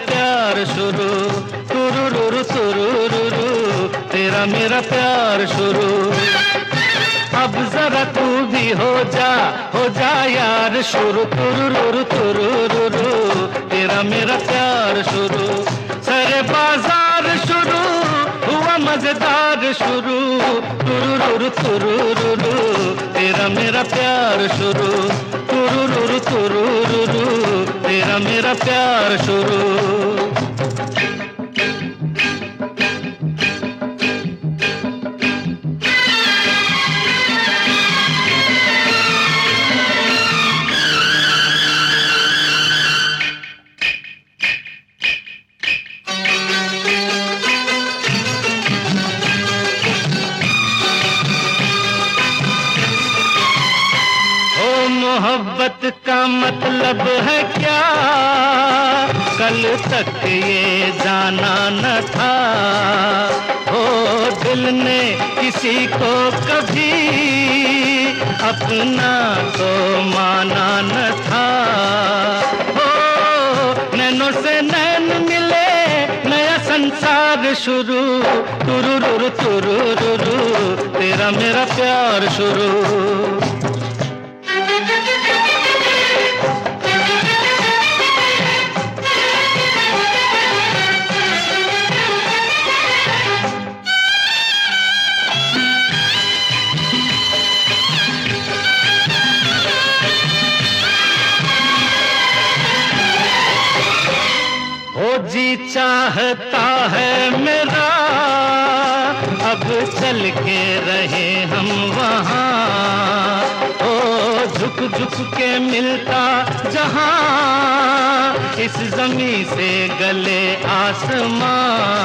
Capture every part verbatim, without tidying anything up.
प्यार शुरू, तुरुरुरु तुरुरुरु, तेरा मेरा प्यार शुरू। अब जरा तू भी हो जा, हो जा यार शुरू, तुरुरुरु तुरुरुरु, तेरा मेरा प्यार शुरू। सरे बाजार शुरू हुआ मजेदार शुरू, तुरुरुरु तुरुरुरु, तेरा मेरा प्यार शुरू, तुरुरुरु तुरुरुरु, तेरा मेरा प्यार शुरू। मोहब्बत का मतलब है क्या, कल तक ये जाना न था। हो दिल ने किसी को कभी अपना तो माना न था। हो नैनों से नैन मिले, नया संसार शुरू, तुरुरुरु तुरुरुरु, तेरा मेरा प्यार शुरू। जी चाहता है मेरा अब चल के रहे हम वहाँ, ओ झुक झुक के मिलता जहाँ इस जमी से गले आसमां।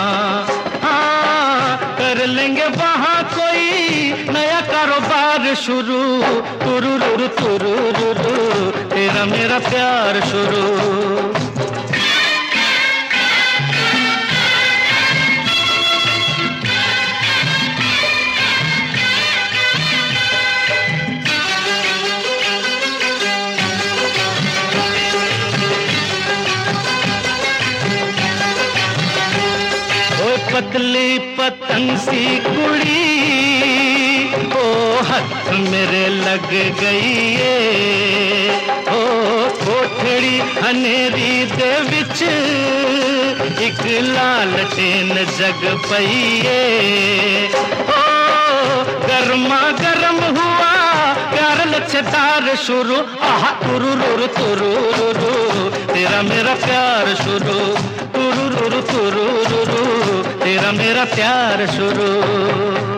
हाँ कर लेंगे वहाँ कोई नया कारोबार शुरू, तुरुरुरु तुरुरुरु, तेरा मेरा प्यार शुरू। पतली पतंग सी कुड़ी ओ हाथ मेरे लग गई है। ओ कोठड़ी हनेरी दे विच एक लालटेन जग पई है। ओ गर्मा गर्म हुआ प्यार लच्छेदार शुरू, आहा तुरुरुरु तुरुरुरु, तेरा मेरा प्यार शुरू, तुरुरुरु तुरुरुरु, तेरा मेरा प्यार शुरू।